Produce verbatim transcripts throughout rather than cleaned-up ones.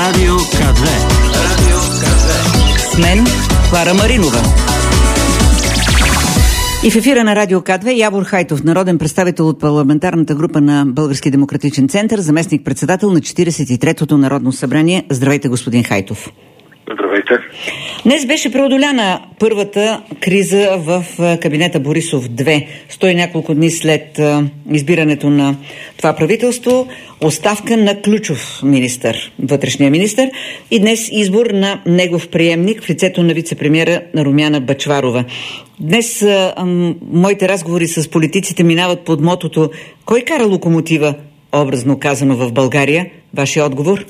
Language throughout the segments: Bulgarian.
Радио К две. Радио К две. С мен Клара Маринова. И в ефира на Радио К две Явор Хайтов, народен представител от парламентарната група на Български демократичен център, заместник-председател на четиридесет и третото Народно събрание. Здравейте, господин Хайтов. Здравейте. Днес беше преодоляна първата криза в кабинета Борисов-две. Сто и няколко дни след избирането на това правителство, оставка на ключов министър, вътрешния министър, и днес избор на негов приемник в лицето на вице-премиера Румяна Бъчварова. Днес а, моите разговори с политиците минават под мотото: кой кара локомотива, образно казано, в България? Вашия отговор?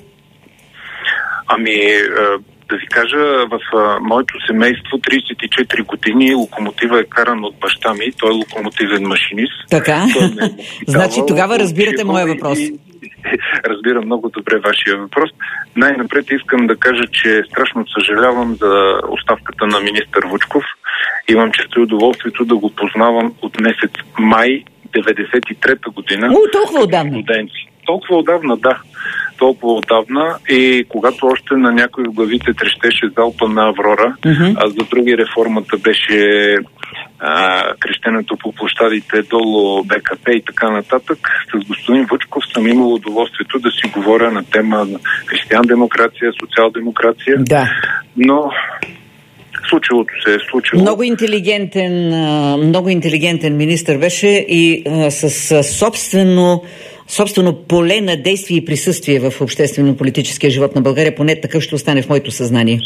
Ами, да ви кажа, в моето семейство тридесет и четири години локомотива е каран от баща ми. Той е локомотивен машинист. Така? Е значи тогава разбирате моя въпрос. И... Разбирам много добре вашия въпрос. Най-напред искам да кажа, че страшно съжалявам за оставката на министър Вучков. Имам често удоволствието да го познавам от месец май деветдесет и трета година. О, толкова отдавна. Толкова отдавна, да. Толкова отдавна, и когато още на някои в главите трещеше залпа на Аврора, uh-huh. а за други реформата беше а, крещенето по площадите долу БКП и така нататък, с господин Вучков съм имал удоволствието да си говоря на тема християн-демокрация, социал-демокрация, да. Но случилото се е случило. Много интелигентен, много интелигентен министър беше и а, с собствено собствено поле на действие и присъствие в обществено-политическия живот на България. Поне такъв ще остане в моето съзнание.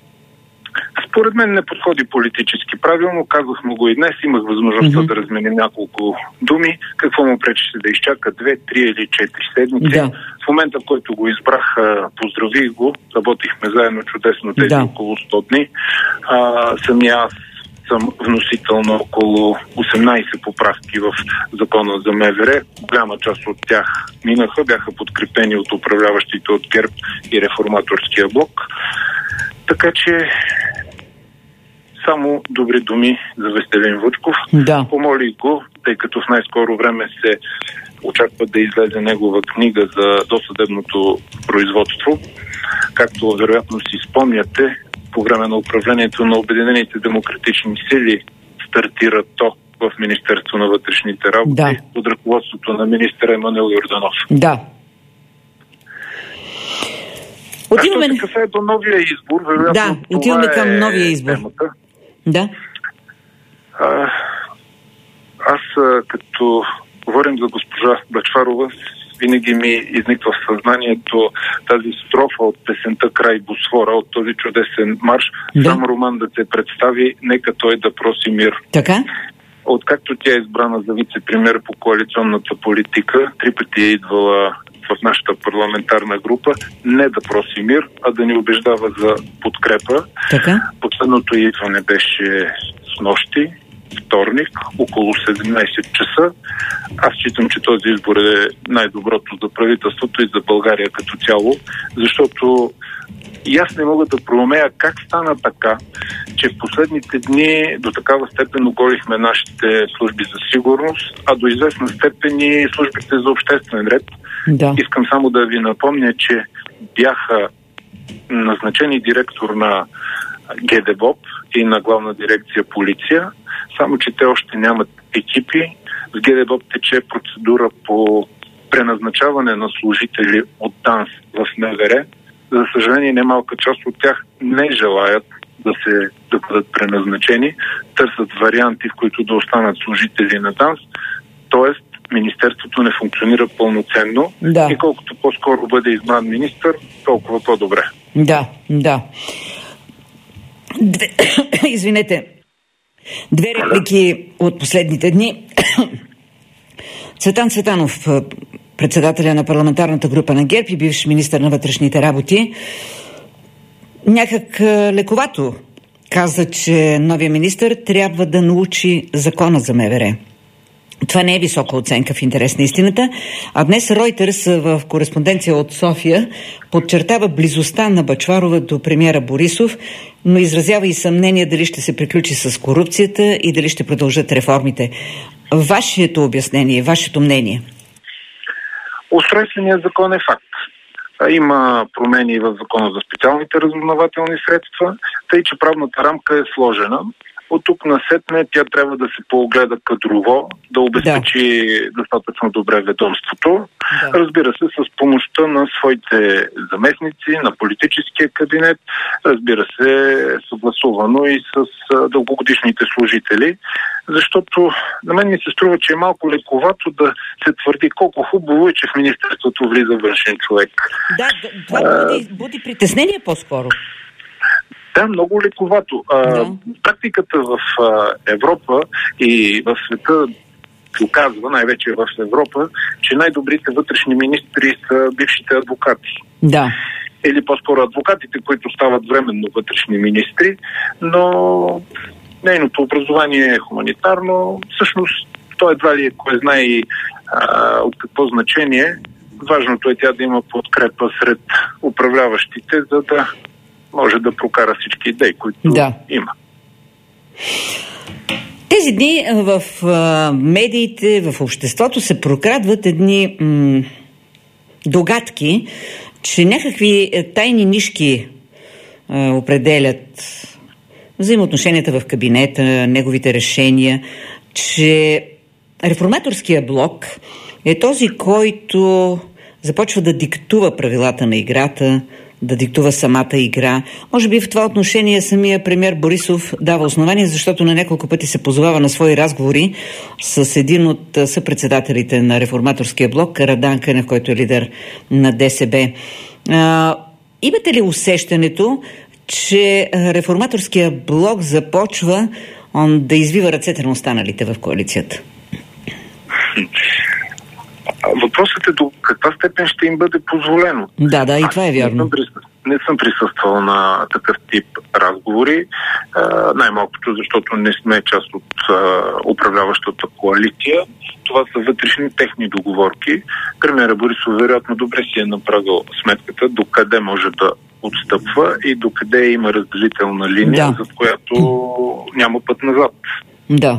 Според мен не подходи политически правилно. Казах му го и днес. Имах възможността mm-hmm. да разменим няколко думи. Какво му пречеше да изчака две, три или четири седмици. Да. В момента, в който го избрах, поздравих го. Работихме заедно чудесно тези да. около сто дни. А, самия аз съм вносител на около осемнайсет поправки в закона за МВР. Голяма част от тях минаха, бяха подкрепени от управляващите от ГЕРБ и реформаторския блок. Така че само добри думи за Веселин Вучков. Да. Помолих го, тъй като в най-скоро време се очаква да излезе негова книга за досъдебното производство. Както вероятно си спомняте, по време на управлението на Обединените демократични сили стартира то в Министерство на вътрешните работи, да. под ръководството на министър Емануел Йорданов. Да. Отиваме... А що се касае до новия избор, вероятно да, отиваме към е новия избор. Темата. Да. А, аз, като говорим за госпожа Бъчварова, винаги ми изниква в съзнанието тази строфа от песента "Край Босфора", от този чудесен марш. Да. Сам Роман да се представи, нека той да проси мир. Така? Откакто тя е избрана за вице-премиер по коалиционната политика, три пъти е идвала в нашата парламентарна група не да проси мир, а да ни убеждава за подкрепа. Така? Последното идване беше снощи, вторник, около седемнайсет часа. Аз считам, че този избор е най-доброто за правителството и за България като цяло, защото и аз не мога да проумея как стана така, че в последните дни до такава степен оголихме нашите служби за сигурност, а до известна степен и службите за обществен ред. Да. Искам само да ви напомня, че бяха назначени директор на ГДБОП и на главна дирекция полиция, само че те още нямат екипи. В ГДБОП тече процедура по преназначаване на служители от ДАНС в МВР. За съжаление, немалка част от тях не желаят да се да бъдат преназначени, търсят варианти, в които да останат служители на ДАНС, т.е. Министерството не функционира пълноценно, да. И колкото по-скоро бъде избран министър, толкова по-добре. Да, да. Две... Извинете. Две реплики от последните дни. Цветан Цветанов, председателя на парламентарната група на ГЕРБ и бивш министър на вътрешните работи, някак лековато каза, че новия министър трябва да научи закона за МВР. Това не е висока оценка в интерес на истината, а днес Ройтерс в кореспонденция от София подчертава близостта на Бъчварова до премиера Борисов, но изразява и съмнение дали ще се приключи с корупцията и дали ще продължат реформите. Вашето обяснение, вашето мнение? Устройственият закон е факт. Има промени в закона за специалните разузнавателни средства, тъй че правната рамка е сложена. От тук насетне тя трябва да се поогледа кадрово, да обезпечи да. достатъчно добре ведомството. Да. Разбира се, с помощта на своите заместници, на политическия кабинет, разбира се, съгласувано и с дългогодишните служители, защото на мен ми се струва, че е малко лековато да се твърди колко хубаво е, че в министерството влиза външен човек. Да, това буди, буди притеснение по-скоро. Да, много лековато. А, да. Практиката в а, Европа и в света доказва, най-вече в Европа, че най-добрите вътрешни министри са бившите адвокати. Да. Или по-скоро адвокатите, които стават временно вътрешни министри, но нейното образование е хуманитарно. Всъщност, то едва ли е кой знае и а, от какво значение. Важното е тя да има подкрепа сред управляващите, за да може да прокара всички идеи, които да. има. Тези дни в а, медиите, в обществото се прокрадват едни м- догадки, че някакви тайни нишки а, определят взаимоотношенията в кабинета, неговите решения, че реформаторския блок е този, който започва да диктува правилата на играта, да диктува самата игра. Може би в това отношение самия премиер Борисов дава основание, защото на няколко пъти се позовава на свои разговори с един от съпредседателите на реформаторския блок, Радан Кънев, който е лидер на ДСБ. А, имате ли усещането, че реформаторския блок започва он, да извива ръцете на останалите в коалицията? Въпросът е до каква степен ще им бъде позволено. Да, да, и това е вярно. Не съм, присъствал, не съм присъствал на такъв тип разговори, а, най-малкото защото не сме част от а, управляващата коалиция. Това са вътрешни техни договорки. Премиерът Борисов вероятно добре си е направил сметката докъде може да отстъпва и докъде има разделителна линия, да. За която няма път назад. Да.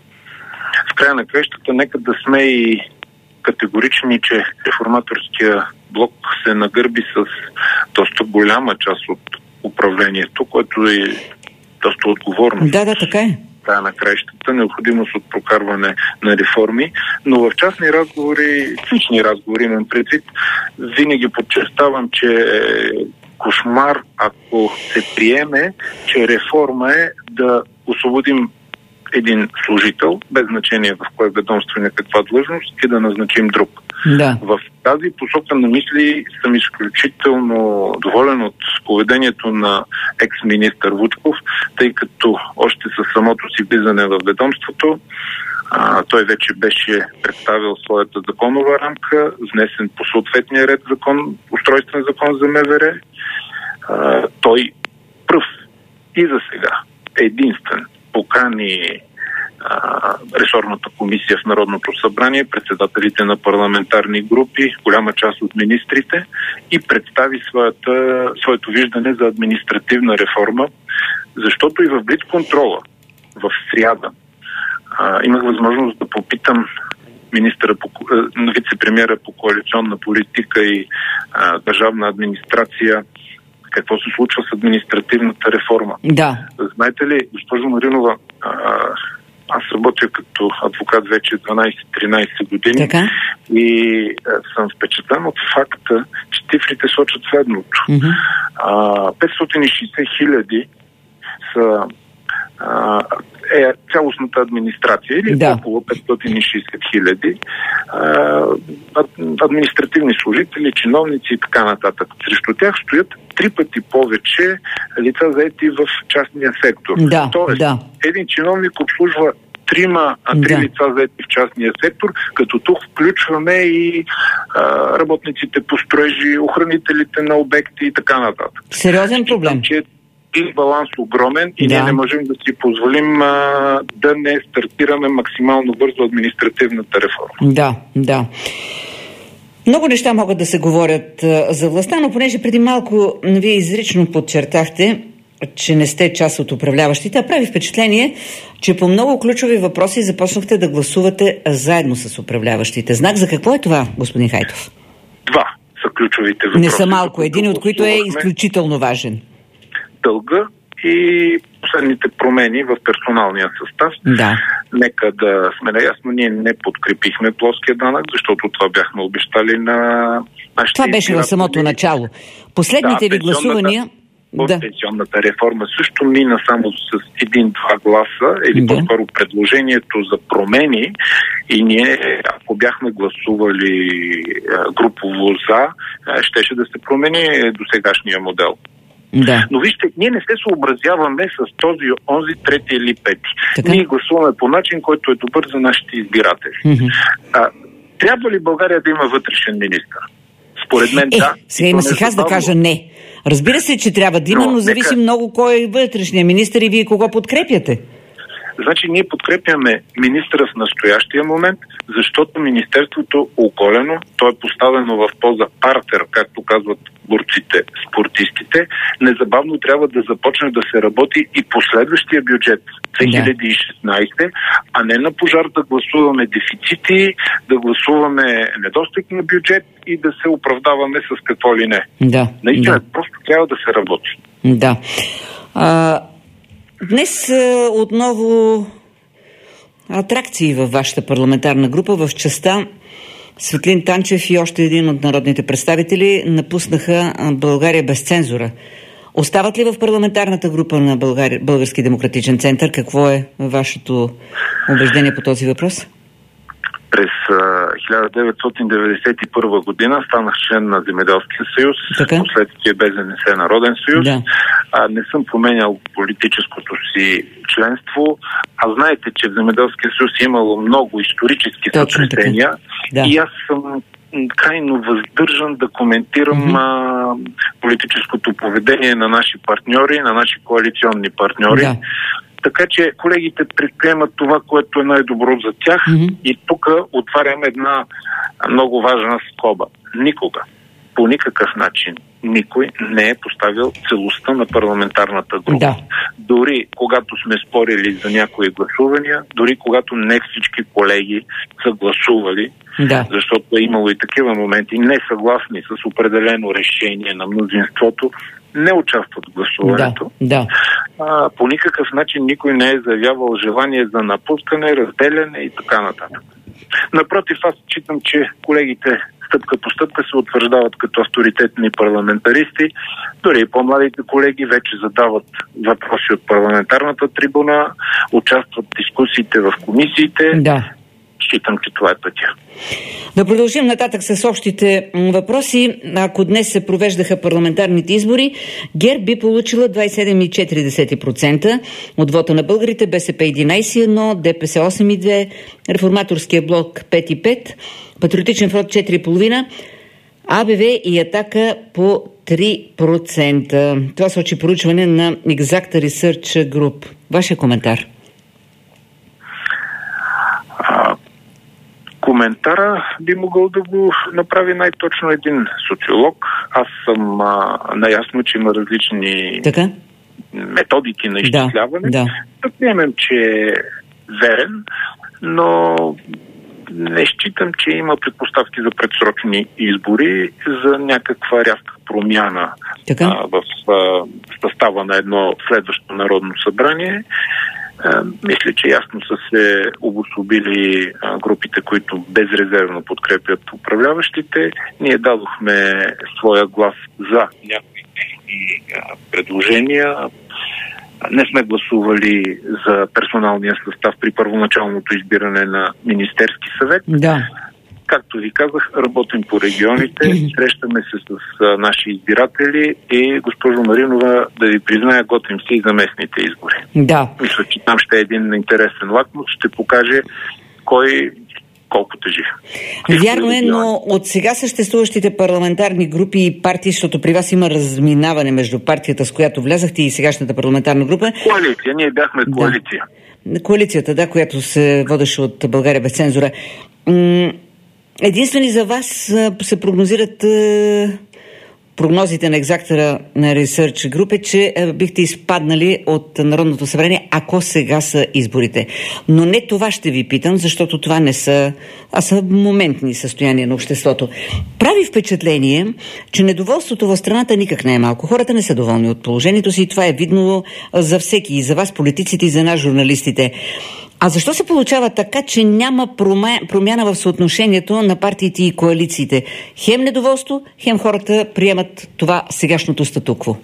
В края на крещата нека да сме и категорични, че реформаторския блок се нагърби с доста голяма част от управлението, което е доста отговорно. Да, да, така е. Края на краищата, необходимост от прокарване на реформи, но в частни разговори, лични разговори имам предвид, винаги подчертавам, че е кошмар, ако се приеме, че реформа е да освободим един служител, без значение в кое ведомство и на каква длъжност, и да назначим друг. Да. В тази посока на мисли съм изключително доволен от поведението на екс-министър Вучков, тъй като още със самото си влизане в ведомството а, той вече беше представил своята законова рамка, внесен по съответния ред закон, устройствен закон за МВР. А, той пръв и за сега единствен покани а, ресорната комисия в Народното събрание, председателите на парламентарни групи, голяма част от министрите и представи своята, своето виждане за административна реформа, защото и в блицконтрола в сряда а, имах възможност да попитам министъра, по, вице-премиера по коалиционна политика и а, държавна администрация какво се случва с административната реформа. Да. Знаете ли, госпожо Маринова, а, аз работя като адвокат вече дванайсет-тринайсет години. Така? И а, съм впечатлен от факта, че цифрите сочат следното. Mm-hmm. А, петстотин и шейсет хиляди са а, е цялостната администрация или да. Около петстотин и шейсет хиляди административни служители, чиновници и така нататък. Срещу тях стоят три пъти повече лица заети в частния сектор. Да, Тоест, да. един чиновник обслужва трима, а три да. лица заети в частния сектор, като тук включваме и а, работниците по строежи, охранителите на обекти и така нататък. Сериозен проблем. Че и баланс огромен и да. ние не можем да си позволим а, да не стартираме максимално бързо административната реформа. Да, да. Много неща могат да се говорят а, за властта, но понеже преди малко вие изрично подчертахте, че не сте част от управляващите, а прави впечатление, че по много ключови въпроси започнахте да гласувате заедно с управляващите. Знак за какво е това, господин Хайтов? Два са ключовите въпроси. Не са малко. Един от които е изключително важен. Дълга и последните промени в персоналния състав. Да. Нека да сме наясно, ние не подкрепихме плоския данък, защото това бяхме обещали на нашите... Това беше в самото начало. Последните да, ви гласувания... Да. Пенсионната реформа също мина само с един-два гласа, или да. По-скоро предложението за промени, и ние, ако бяхме гласували групово за, щеше да се промени до сегашния модел. Да. Но вижте, ние не се съобразяваме с този, онзи, трети или пети. Така? Ние гласуваме по начин, който е добър за нашите избиратели. Mm-hmm. А, трябва ли България да има вътрешен министър? Според мен е, да. Сега има си аз да кажа не. Разбира се, че трябва да има, но, но зависи нека... много кой е вътрешния министър и вие кого подкрепяте. Значи ние подкрепяме министъра в настоящия момент, защото министерството оголено, то е поставено в поза партер, както казват борците, спортистите, незабавно трябва да започне да се работи и последващия бюджет две хиляди и шестнадесета, а не на пожар да гласуваме дефицити, да гласуваме недостиг на бюджет и да се оправдаваме с какво ли не. Да. Наистина, да. просто трябва да се работи. Да. А... Днес а, отново атракции във вашата парламентарна група в частта Светлин Танчев и още един от народните представители напуснаха България без цензура. Остават ли в парламентарната група на Българ... Български демократичен център? Какво е вашето убеждение по този въпрос? През хиляда деветстотин деветдесет и първа година станах член на Земеделския съюз, последствие БЗНС Народен съюз. Да. А, не съм променял политическото си членство, а знаете, че в Земеделския съюз е имало много исторически сътресения да. И аз съм крайно въздържан да коментирам mm-hmm. а, политическото поведение на наши партньори, на наши коалиционни партньори. Да. Така че колегите предприемат това, което е най-добро за тях mm-hmm. и тук отварям една много важна скоба. Никога, по никакъв начин, никой не е поставил целостта на парламентарната група. Да. Дори когато сме спорили за някои гласувания, дори когато не всички колеги са гласували, да. Защото е имало и такива моменти, не съгласни с определено решение на мнозинството, не участват в гласуването. Да, да. А, по никакъв начин никой не е заявявал желание за напускане, разделяне и така нататък. Напротив, аз считам, че колегите стъпка по стъпка се утвърждават като авторитетни парламентаристи. Дори и по-младите колеги вече задават въпроси от парламентарната трибуна, участват в дискусиите в комисиите. Да. Считам, че това е пътя. Да продължим нататък с общите въпроси. Ако днес се провеждаха парламентарните избори, ГЕРБ би получила двадесет и седем цяло и четири процента от вота на българите, БСП единадесет цяло едно, ДПС осем цяло и две, Реформаторския блок пет цяло и пет, Патриотичен фронт четири цяло и пет, АБВ и Атака по три процента. Това сочи проучване на Exacta Research Group. Вашия коментар? А, коментара би могъл да го направи най-точно един социолог. Аз съм а, наясно, че има различни така? методики на изчисляване. Да, да. Да приемем, че е верен, но не считам, че има предпоставки за предсрочни избори, за някаква рязка промяна а, в а, състава на едно следващо народно събрание. А, мисля, че ясно са се обособили а, групите, които безрезервно подкрепят управляващите. Ние дадохме своя глас за някои техни предложения. Не сме гласували за персоналния състав при първоначалното избиране на Министерски съвет. Да. Както ви казах, работим по регионите, срещаме се с а, наши избиратели и, госпожо Маринова, да ви призная, готвим се и за местните избори. Да. Мисля, че там ще е един интересен лакмус, ще покаже кой колко тежи. Вярно е, но от сега съществуващите парламентарни групи и партии, защото при вас има разминаване между партията, с която влязахте, и сегашната парламентарна група. Коалиция, ние бяхме коалиция. Да. Коалицията, да, която се водеше от България без цензура. Единствени за вас се прогнозират прогнозите на Exacta на Research Group е, че бихте изпаднали от Народното събрание, ако сега са изборите. Но не това ще ви питам, защото това не са, а са моментни състояния на обществото. Прави впечатление, че недоволството в страната никак не е малко. Хората не са доволни от положението си и това е видно за всеки, и за вас, политиците, и за нас, журналистите. А защо се получава така, че няма промяна в съотношението на партиите и коалициите? Хем недоволство, хем хората приемат това сегашното статукво.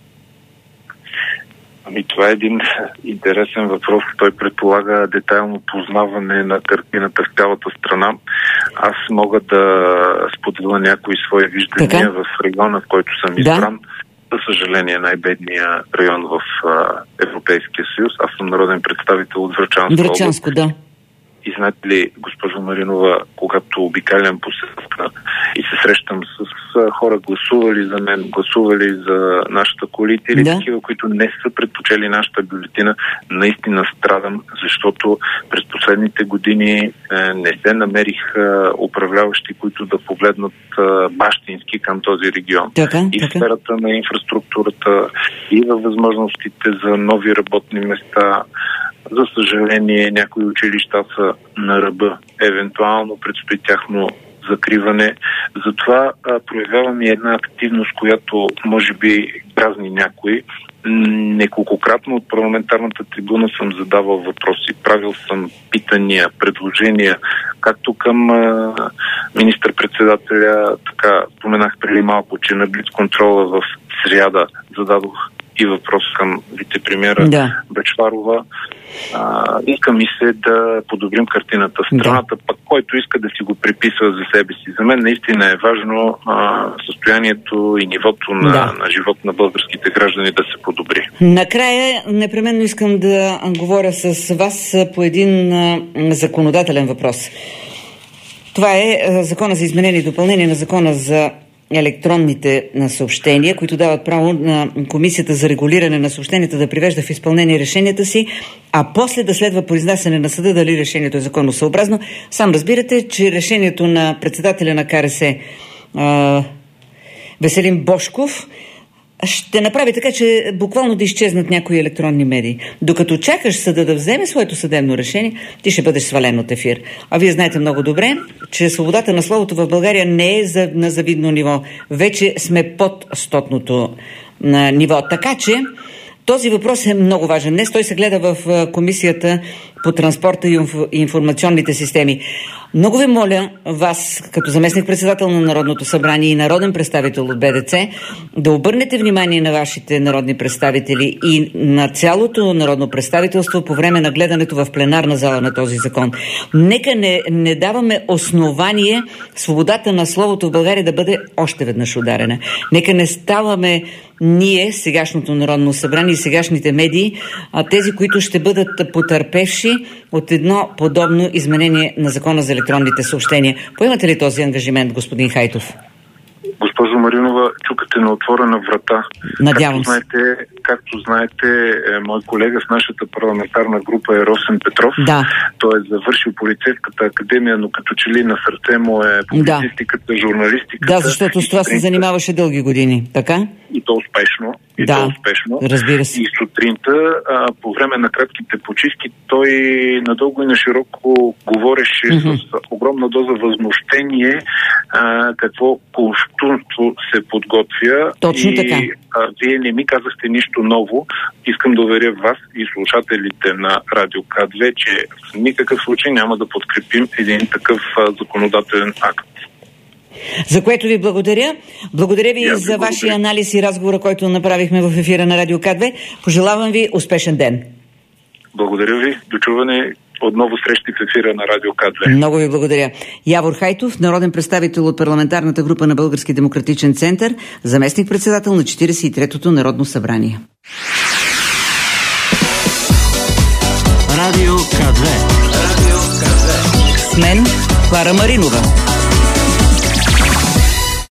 Ами това е един интересен въпрос. Той предполага детайлно познаване на картината в цялата страна. Аз мога да споделя някои свои виждания така? В региона, в който съм избран. Да. За съжаление, най-бедния район в а, Европейския съюз. Аз съм народен представител от Врачанско. Врачанско, да. И знаете ли, госпожо Маринова, когато обикалям по селата и се срещам с а, хора, гласували за мен, гласували за нашата коалиция или да. Такива, които не са предпочели нашата бюлетина, наистина страдам, защото през последните години е, не се намерих е, управляващи, които да погледнат е, бащински към този регион. Така, и така. в сферата на инфраструктурата, и във възможностите за нови работни места. За съжаление, някои училища са на ръба. Евентуално предстои тяхно закриване. Затова а, проявявам и една активност, която може би дразни някои. Неколкократно от парламентарната трибуна съм задавал въпроси, правил съм питания, предложения, както към а, министър-председателя, така споменах преди малко, че на блицконтрола в сряда зададох и въпрос към вице-премиера да. Бъчварова. А, иска ми се да подобрим картината в страната, да. Пък който иска да си го приписва за себе си. За мен наистина е важно а, състоянието и нивото на, да. на живот на българските граждани да се подобри. Накрая непременно искам да говоря с вас по един а, законодателен въпрос. Това е а, закона за изменение и допълнение на закона за електронните съобщения, които дават право на Комисията за регулиране на съобщенията да привежда в изпълнение решенията си, а после да следва произнасяне на съда дали решението е законосъобразно. Сам разбирате, че решението на председателя на Ка Ер С а, Веселин Божков ще направи така, че буквално да изчезнат някои електронни медии. Докато чакаш съда да вземе своето съдебно решение, ти ще бъдеш свален от ефир. А вие знаете много добре, че свободата на словото в България не е за, на завидно ниво. Вече сме под стотното на ниво. Така че този въпрос е много важен. Днес той се гледа в Комисията по транспорта и информационните системи. Много ви моля вас, като заместник-председател на Народното събрание и народен представител от Б Д Ц, да обърнете внимание на вашите народни представители и на цялото народно представителство по време на гледането в пленарна зала на този закон. Нека не, не даваме основание свободата на словото в България да бъде още веднъж ударена. Нека не ставаме ние, сегашното Народно събрание и сегашните медии, а тези, които ще бъдат потърпевши от едно подобно изменение на закона за електронните съобщения. Поемате ли този ангажимент, господин Хайтов? Госпожо Маринова, чукате на отворена врата. Надявам както знаете, както знаете, е, мой колега в нашата парламентарна група е Росен Петров. Да. Той е завършил полицейската академия, но като че ли на сърце му е публицистиката, да. журналистиката. Да, защото с това се занимаваше дълги години, така? И то успешно. И да, то успешно. Разбира се. И сутринта, а, по време на кратките почивки, той надълго и на широко говореше mm-hmm. с огромна доза възмущение а, какво кощунство се подготвя. Точно и, така. А, вие не ми казахте нищо ново. Искам да уверя вас и слушателите на Радио К две, че в никакъв случай няма да подкрепим един такъв а, законодателен акт. За което ви благодаря. Благодаря ви Я, за благодаря. вашия анализ и разговора, който направихме в ефира на Радио К две. Пожелавам ви успешен ден. Благодаря ви. Дочуване. Отново срещи в ефира на Радио К две. Много ви благодаря. Явор Хайтов, народен представител от парламентарната група на Български демократичен център, заместник-председател на четиридесет и третото Народно събрание. Радио К две. Радио К две. С мен Клара Маринова.